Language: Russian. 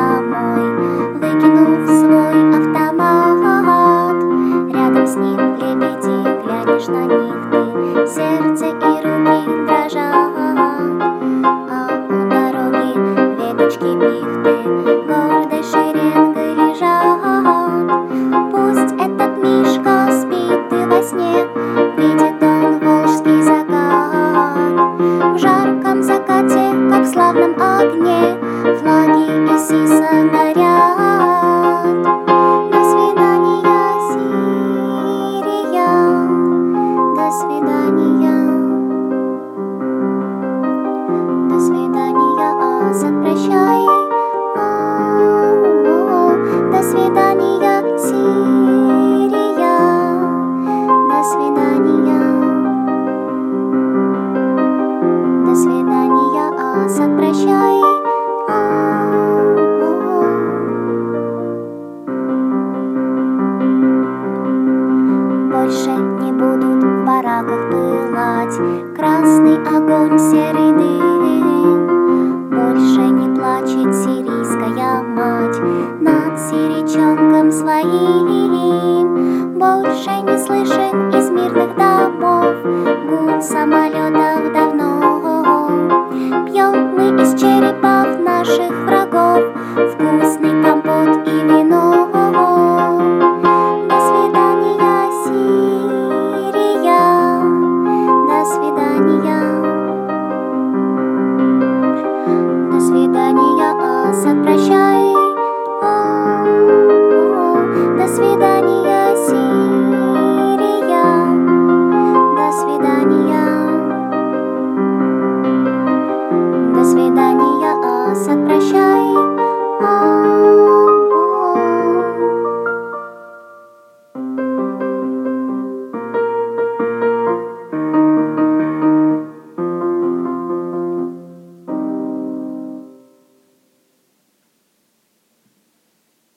домой, выкинув свой автомат. Рядом с ним лебеди, глянешь на них ты, сердце и руки дрожат. А у дороги веточки пихты гордой шеренгой лежат. Пусть этот мишка спит и во сне видит он волжский закат. В жарком закате, как в славном огне, флаги и сиса горят.